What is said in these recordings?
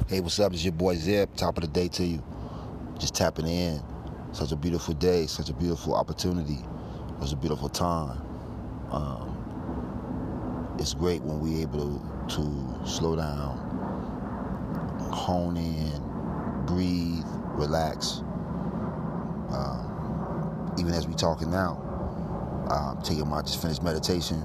Hey, what's up? It's your boy Zip. Top of the day to you. Just tapping in. Such a beautiful day. Such a beautiful opportunity. It was a beautiful time. It's great when we're able to slow down, hone in, breathe, relax. Even as we talking now, I'm taking my just finished meditation,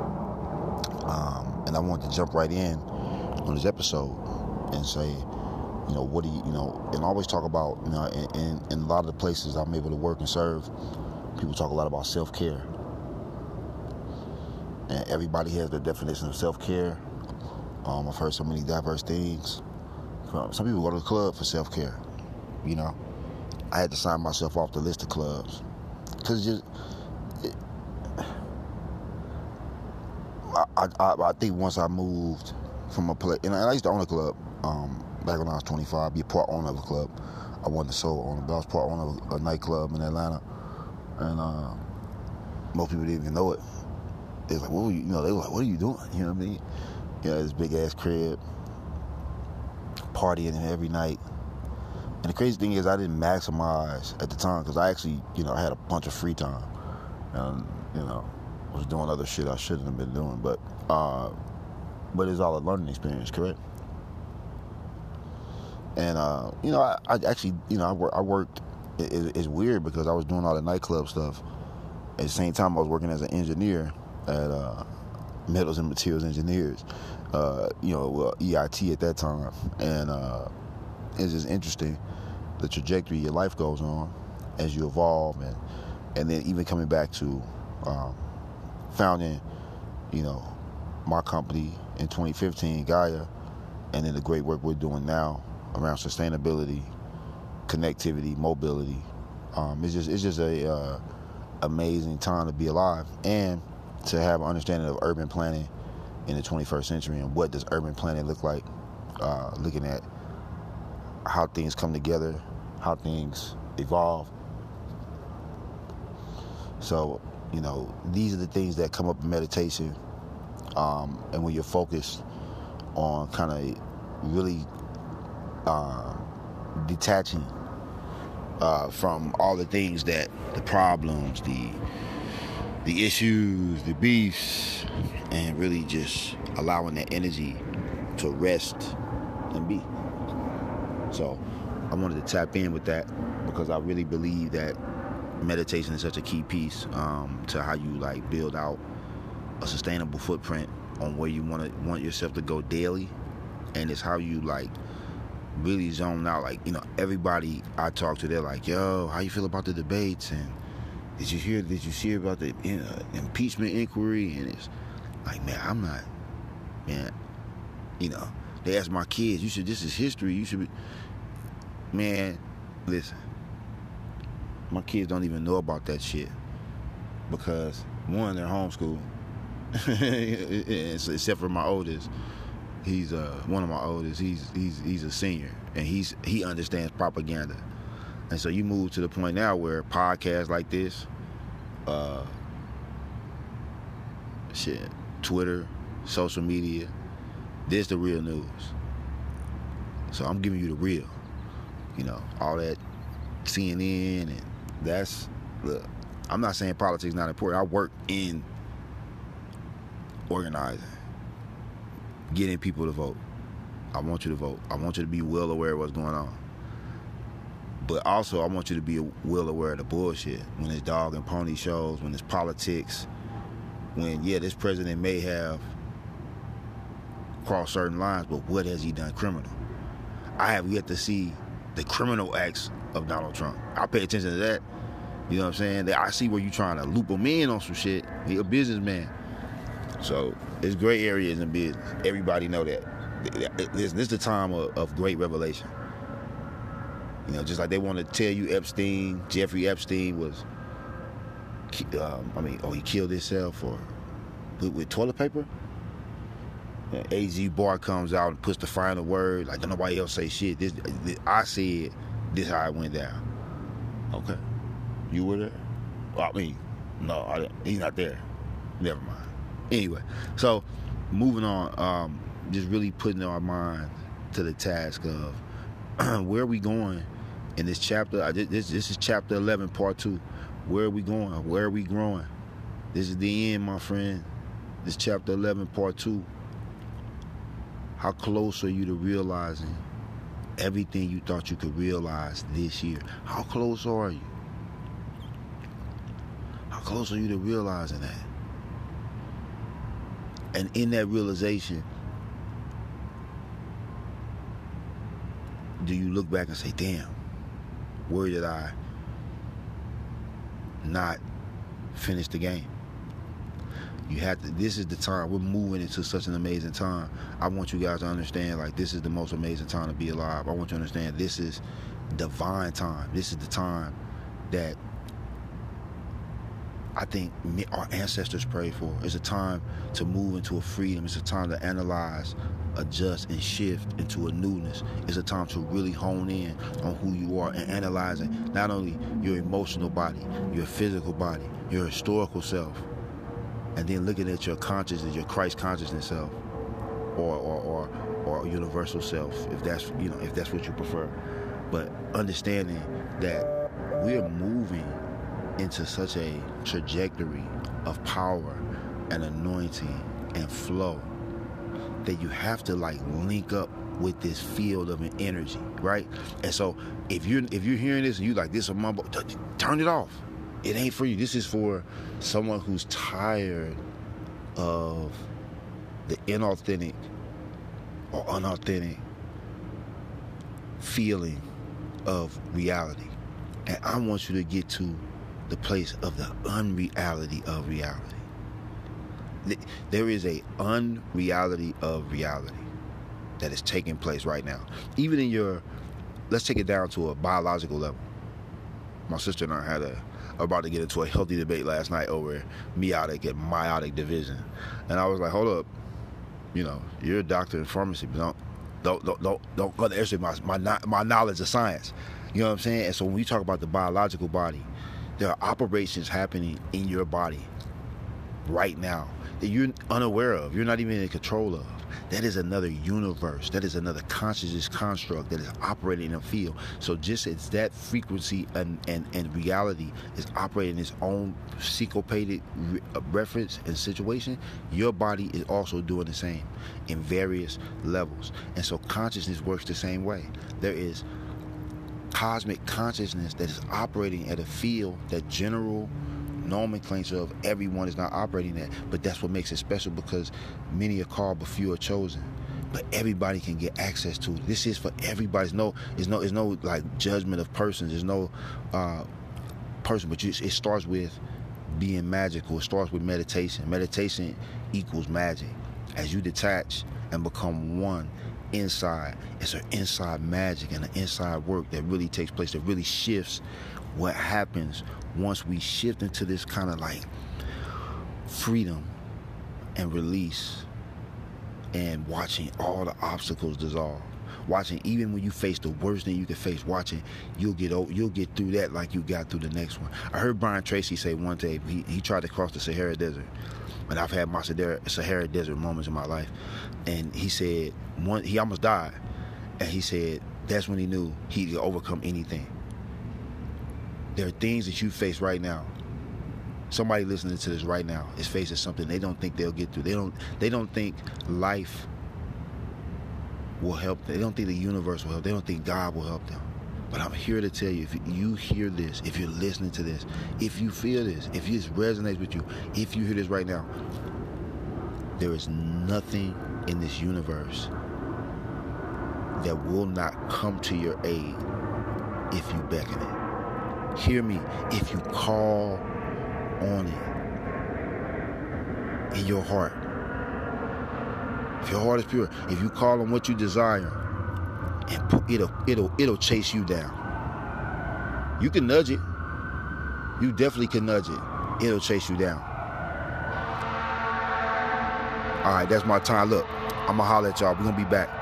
and I want to jump right in on this episode and say, what do you, and always talk about, in a lot of the places I'm able to work and serve, people talk a lot about self-care. And everybody has their definition of self-care. I've heard so many diverse things. Some people go to the club for self-care, I had to sign myself off the list of clubs. Because I think once I moved from a place, and I used to own a club, back when I was 25, be a part owner of a club. I wasn't the sole owner, but I was part owner of a nightclub in Atlanta. And most people didn't even know it. They was like, what were you, they were like, what are you doing? You know what I mean? This big ass crib, partying every night. And the crazy thing is I didn't maximize at the time because I actually, I had a bunch of free time. And, was doing other shit I shouldn't have been doing. But it's all a learning experience, correct? And, I actually, I worked, it's weird because I was doing all the nightclub stuff. At the same time, I was working as an engineer at Metals and Materials Engineers, EIT at that time. And it's just interesting the trajectory your life goes on as you evolve, and then even coming back to founding, my company in 2015, Gaia, and then the great work we're doing now around sustainability, connectivity, mobility. It's just a amazing time to be alive and to have an understanding of urban planning in the 21st century and what does urban planning look like, looking at how things come together, how things evolve. So, these are the things that come up in meditation, and when you're focused on kind of really detaching from all the things that the problems, the issues, the beefs, and really just allowing that energy to rest and be. So I wanted to tap in with that because I really believe that meditation is such a key piece to how you build out a sustainable footprint on where you want yourself to go daily, and it's how you really zone out. Everybody I talk to, they're like, yo, how you feel about the debates, and did you see about the impeachment inquiry? And it's like, man, I'm not, man, they ask my kids, this is history, you should be, man, listen, my kids don't even know about that shit because, one, they're homeschooled, except for my oldest. He's one of my oldest. He's a senior, and he understands propaganda. And so you move to the point now where podcasts like this, Twitter, social media, this the real news. So I'm giving you the real, all that CNN, and look, I'm not saying politics is not important. I work in organizing, getting people to vote. I want you to vote. I want you to be well aware of what's going on. But also, I want you to be well aware of the bullshit. When it's dog and pony shows, when it's politics, when, this president may have crossed certain lines, but what has he done criminal? I have yet to see the criminal acts of Donald Trump. I pay attention to that. You know what I'm saying? I see where you're trying to loop him in on some shit. He a businessman. So, there's gray areas in business. Everybody know that. This is the time of great revelation. Just like they want to tell you Jeffrey Epstein was, he killed himself or with toilet paper. AZ Bar comes out and puts the final word. Don't nobody else say shit. This I said, this how it went down. Okay. You were there? No, I didn't. He's not there. Never mind. Anyway, so moving on, just really putting in our mind to the task of where are we going in this chapter. This is chapter 11, part 2. Where are we going? Where are we growing? This is the end, my friend. This chapter 11, part 2. How close are you to realizing everything you thought you could realize this year? How close are you? How close are you to realizing that? And in that realization, do you look back and say, damn, where did I not finish the game? You have to. This is the time. We're moving into such an amazing time. I want you guys to understand, like, this is the most amazing time to be alive. I want you to understand this is divine time. This is the time that I think our ancestors prayed for. It's a time to move into a freedom. It's a time to analyze, adjust, and shift into a newness. It's a time to really hone in on who you are and analyzing not only your emotional body, your physical body, your historical self, and then looking at your consciousness, your Christ consciousness self, or universal self, if that's what you prefer. But understanding that we're moving into such a trajectory of power and anointing and flow that you have to like link up with this field of an energy, right? And so if you're hearing this and you like this a mumble, turn it off. It ain't for you. This is for someone who's tired of the inauthentic or unauthentic feeling of reality. And I want you to get to the place of the unreality of reality. There is a unreality of reality that is taking place right now. Even in your, let's take it down to a biological level. My sister and I had about to get into a healthy debate last night over meiotic and meiotic division. And I was like, hold up, you're a doctor in pharmacy, but don't underestimate my knowledge of science. You know what I'm saying? And so when we talk about the biological body, there are operations happening in your body right now that you're unaware of, you're not even in control of. That is another universe. That is another consciousness construct that is operating in a field. So just as that frequency and reality is operating its own syncopated reference and situation, your body is also doing the same in various levels. And so consciousness works the same way. There is cosmic consciousness that is operating at a field that general nomenclature of everyone is not operating at, but that's what makes it special, because many are called but few are chosen. But everybody can get access to it. This is for everybody. There's no like judgment of persons. There's no person, but it starts with being magical. It starts with meditation. Meditation equals magic. As you detach and become one inside, it's an inside magic and an inside work that really takes place, that really shifts what happens once we shift into this kind of like freedom and release, and watching all the obstacles dissolve. Watching, even when you face the worst thing you can face, watching you'll get through that like you got through the next one. I heard Brian Tracy say one day he tried to cross the Sahara Desert, and I've had my Sahara Desert moments in my life, and he said he almost died, and he said that's when he knew he could overcome anything. There are things that you face right now. Somebody listening to this right now is facing something they don't think they'll get through. They don't think life will help them. They don't think the universe will help. They don't think God will help them. But I'm here to tell you, if you hear this, if you're listening to this, if you feel this, if this resonates with you, if you hear this right now, there is nothing in this universe that will not come to your aid if you beckon it. Hear me, if you call on it in your heart. If your heart is pure, if you call on what you desire, and it'll chase you down. You can nudge it. You definitely can nudge it. It'll chase you down. All right, that's my time. Look, I'm gonna holler at y'all. We're gonna be back.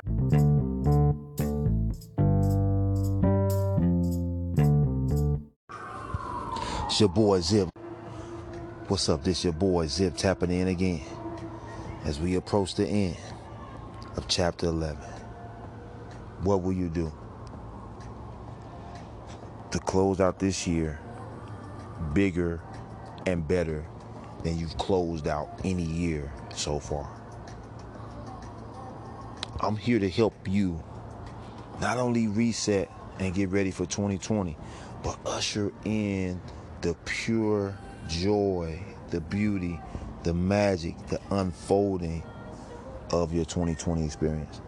It's your boy Zip. What's up? This your boy Zip tapping in again as we approach the end of chapter 11. What will you do to close out this year bigger and better than you've closed out any year so far? I'm here to help you not only reset and get ready for 2020, but usher in the pure joy, the beauty, the magic, the unfolding of your 2020 experience.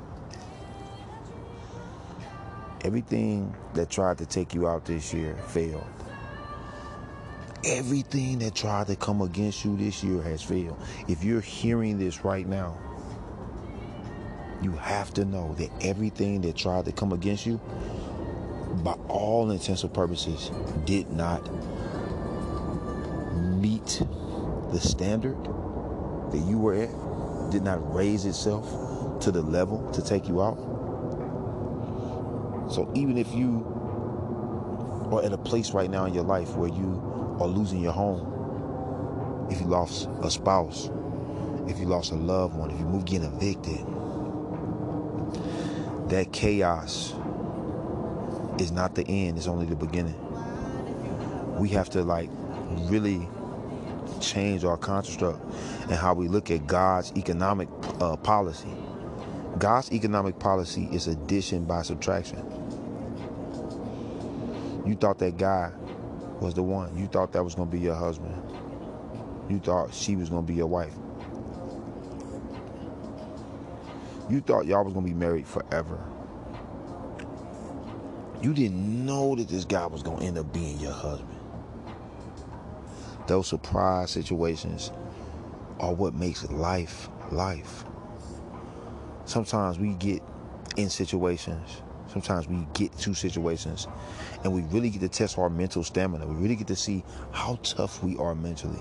Everything that tried to take you out this year failed. Everything that tried to come against you this year has failed. If you're hearing this right now, you have to know that everything that tried to come against you, by all intents and purposes, did not meet the standard that you were at, did not raise itself to the level to take you out. So even if you are at a place right now in your life where you are losing your home, if you lost a spouse, if you lost a loved one, if you moved getting evicted, that chaos is not the end, it's only the beginning. We have to really change our construct and how we look at God's economic policy. God's economic policy is addition by subtraction. You thought that guy was the one. You thought that was going to be your husband. You thought she was going to be your wife. You thought y'all was going to be married forever. You didn't know that this guy was going to end up being your husband. Those surprise situations are what makes life life. Sometimes we get in situations, sometimes we get to situations, and we really get to test our mental stamina. We really get to see how tough we are mentally.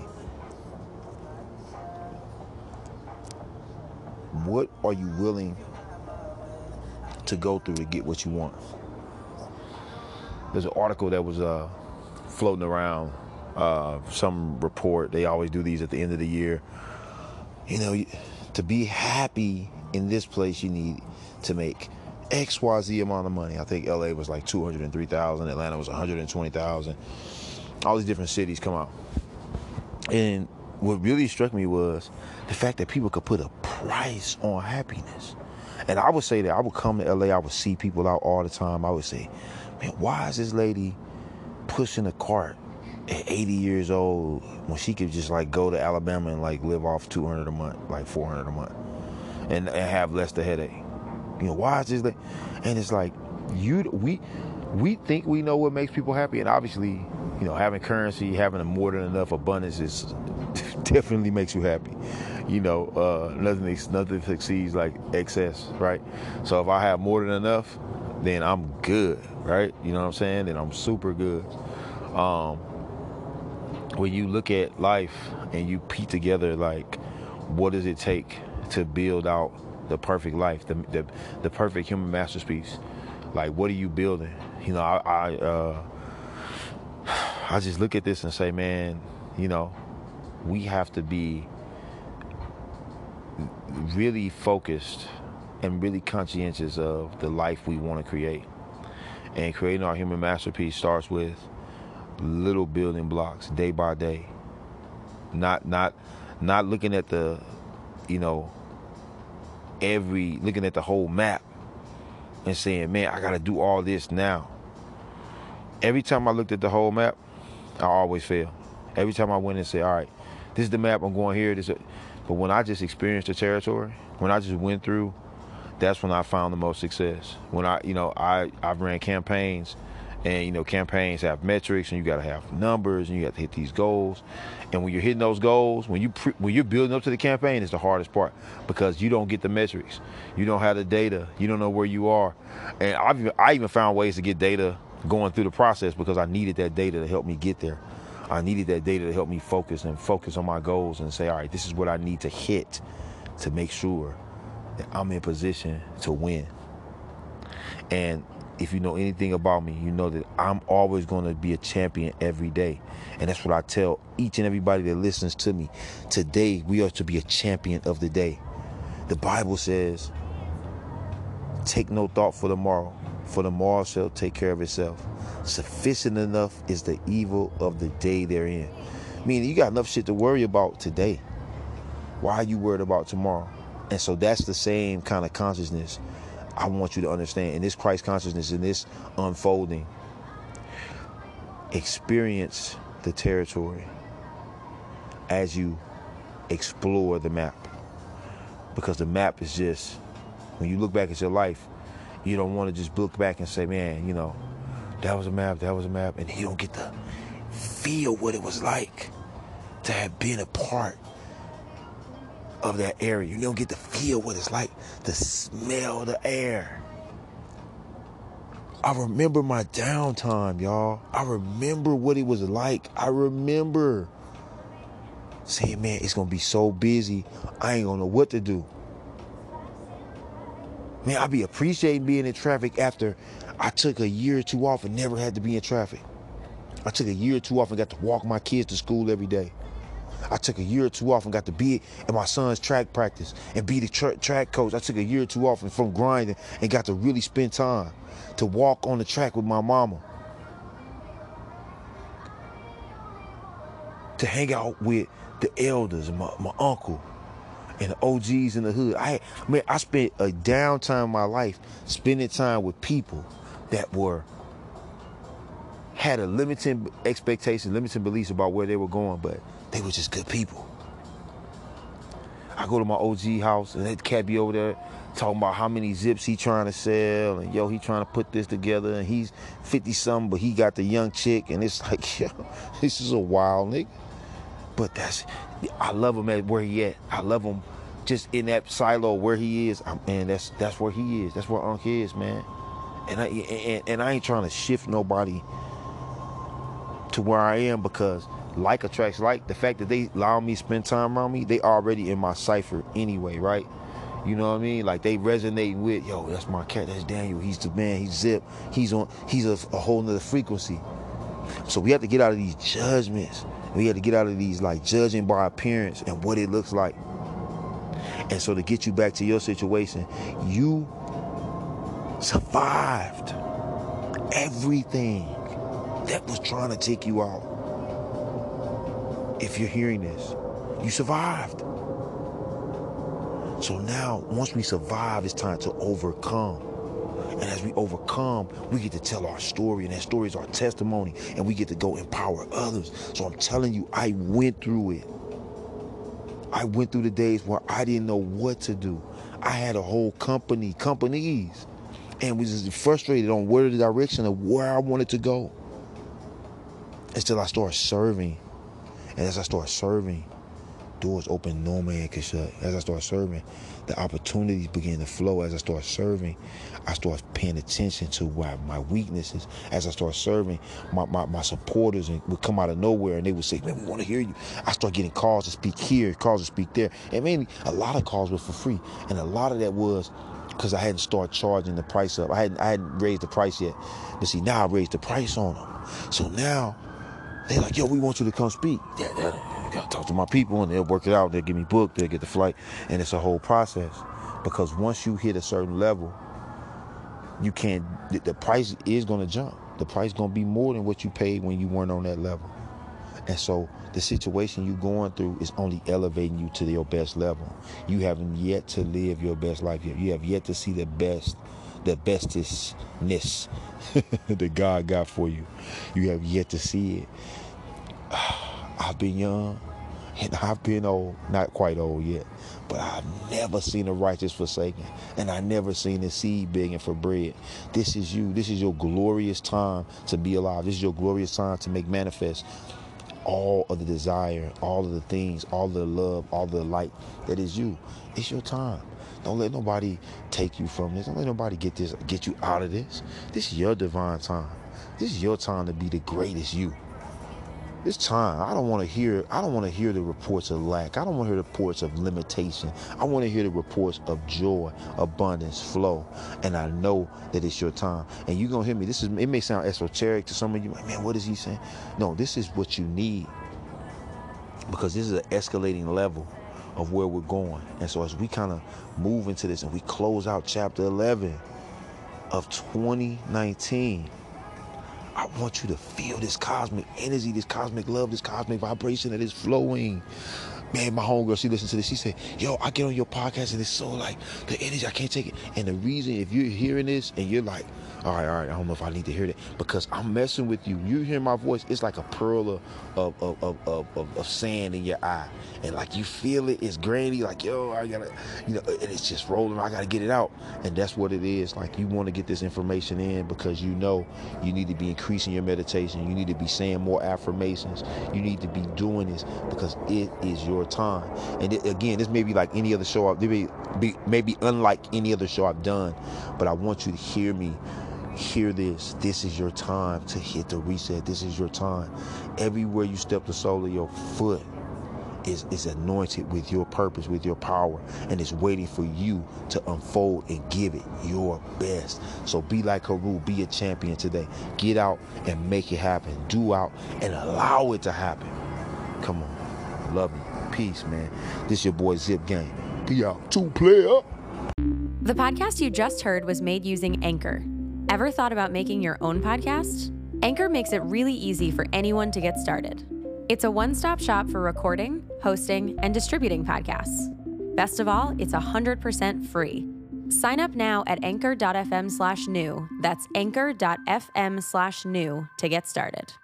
What are you willing to go through to get what you want? There's an article that was floating around, some report. They always do these at the end of the year. You know, to be happy in this place, you need to make XYZ amount of money. I think LA was like 203,000, Atlanta was 120,000. All these different cities come out. And what really struck me was the fact that people could put a price on happiness. And I would say that I would come to LA, I would see people out all the time. I would say, man, why is this lady pushing a cart at 80 years old when she could just go to Alabama and live off $200 a month, $400 a month, and have less the headache? You know, why is this lady? And it's we think we know what makes people happy, and obviously, you know, having currency, having a more than enough abundance is definitely makes you happy. You know, nothing succeeds like excess, right? So if I have more than enough, then I'm good, right? You know what I'm saying? Then I'm super good. When you look at life and you piece together, what does it take to build out the perfect life, the perfect human masterpiece? What are you building? You know, I just look at this and say, man, you know, we have to be really focused and really conscientious of the life we want to create. And creating our human masterpiece starts with little building blocks, day by day. Not looking at the, you know, looking at the whole map and saying, man, I got to do all this now. Every time I looked at the whole map, I always fail. Every time I went and said, all right, this is the map, I'm going here. But when I just experienced the territory, when I just went through, that's when I found the most success. When I've ran campaigns, and, you know, campaigns have metrics, and you got to have numbers, and you have to hit these goals. And when you're hitting those goals, when you're building up to the campaign, it's the hardest part, because you don't get the metrics, you don't have the data, you don't know where you are. And I even found ways to get data going through the process, because I needed that data to help me get there. I needed that data to help me focus on my goals and say, all right, this is what I need to hit to make sure that I'm in position to win. And if you know anything about me, you know that I'm always going to be a champion every day. And that's what I tell each and everybody that listens to me. Today, we are to be a champion of the day. The Bible says Take no thought for the morrow shall take care of itself. Sufficient enough is the evil of the day therein. Meaning you got enough shit to worry about today. Why are you worried about tomorrow? And so that's the same kind of consciousness I want you to understand. In this Christ consciousness, in this unfolding, experience the territory as you explore the map. Because the map is just, when you look back at your life, you don't want to just look back and say, man, you know, that was a map, and you don't get to feel what it was like to have been a part of that area. You don't get to feel what it's like to smell the air. I remember my downtime, y'all. I remember what it was like. I remember saying, man, it's going to be so busy, I ain't going to know what to do. Man, I be appreciating being in traffic after I took a year or two off and never had to be in traffic. I took a year or two off and got to walk my kids to school every day. I took a year or two off and got to be at my son's track practice and be the track coach. I took a year or two off and from grinding and got to really spend time to walk on the track with my mama. To hang out with the elders and my uncle and the OGs in the hood. I spent a downtime in my life spending time with people that had a limiting expectation, limiting beliefs about where they were going, but they were just good people. I go to my OG house and that cat be over there talking about how many zips he trying to sell, and yo, he trying to put this together, and he's 50-something, but he got the young chick, and it's like, yo, this is a wild nigga. But I love him at where he at. I love him just in that silo where he is. Man, that's where he is. That's where Unc is, man. And I ain't trying to shift nobody to where I am, because like attracts like. The fact that they allow me to spend time around me, they already in my cipher anyway, right? You know what I mean? Like they resonate with, yo, that's my cat, that's Daniel. He's the man, he's Zip. He's a whole nother frequency. So we have to get out of these judgments. We have to get out of these like judging by appearance and what it looks like. And so to get you back to your situation, you survived everything that was trying to take you out. If you're hearing this, you survived. So now, once we survive, it's time to overcome. And as we overcome, we get to tell our story, and that story is our testimony, and we get to go empower others. So I'm telling you, I went through it. I went through the days where I didn't know what to do. I had a whole companies, and was just frustrated on where the direction of where I wanted to go. Until I started serving. And as I started serving, doors open no man can shut. As I started serving, the opportunities began to flow. As I started serving, I started paying attention to my weaknesses. As I started serving, my supporters would come out of nowhere and they would say, man, we want to hear you. I started getting calls to speak here, calls to speak there. And mainly a lot of calls were for free. And a lot of that was because I hadn't started charging the price up. I hadn't raised the price yet. But see, now I raised the price on them. So now they're like, yo, we want you to come speak. Yeah, gotta talk to my people, and they'll work it out. They'll get me booked. They'll get the flight, and it's a whole process. Because once you hit a certain level, you can't. The price is gonna jump. The price is gonna be more than what you paid when you weren't on that level. And so the situation you're going through is only elevating you to your best level. You haven't yet to live your best life yet. You have yet to see the bestestness that God got for you. You have yet to see it. I've been young and I've been old, not quite old yet, but I've never seen a righteous forsaken, and I never seen a seed begging for bread. This is you. This is your glorious time to be alive. This is your glorious time to make manifest all of the desire, all of the things, all of the love, all of the light that is you. It's your time. Don't let nobody take you from this. Don't let nobody get you out of this. This is your divine time. This is your time to be the greatest you. This time, I don't want to hear the reports of lack. I don't want to hear the reports of limitation. I want to hear the reports of joy, abundance, flow. And I know that it's your time. And you're going to hear me. It may sound esoteric to some of you. Like, man, what is he saying? No, this is what you need. Because this is an escalating level of where we're going. And so as we kind of move into this and we close out chapter 11, of 2019, I want you to feel this cosmic energy, this cosmic love, this cosmic vibration that is flowing. Man, my homegirl, she listened to this. She said, yo, I get on your podcast and it's so like, the energy, I can't take it. And the reason, if you're hearing this and you're like, all right, I don't know if I need to hear that, because I'm messing with you. You hear my voice, it's like a pearl of sand in your eye. And like you feel it, it's grainy, like, yo, I gotta, and it's just rolling, I gotta get it out. And that's what it is. Like, you wanna get this information in because you know you need to be increasing your meditation. You need to be saying more affirmations. You need to be doing this because it is your time. And again, this may be like any other show, maybe unlike any other show I've done, but I want you to hear me. Hear this. This is your time to hit the reset. This is your time. Everywhere you step the sole of your foot is anointed with your purpose, with your power, and it's waiting for you to unfold and give it your best. So be like Heru, be a champion today. Get out and make it happen. Do out and allow it to happen. Come on. Love you. Peace, man. This your boy Zip Gang. Be out. 2-player. The podcast you just heard was made using Anchor. Ever thought about making your own podcast? Anchor makes it really easy for anyone to get started. It's a one-stop shop for recording, hosting, and distributing podcasts. Best of all, it's 100% free. Sign up now at anchor.fm/new. That's anchor.fm/new to get started.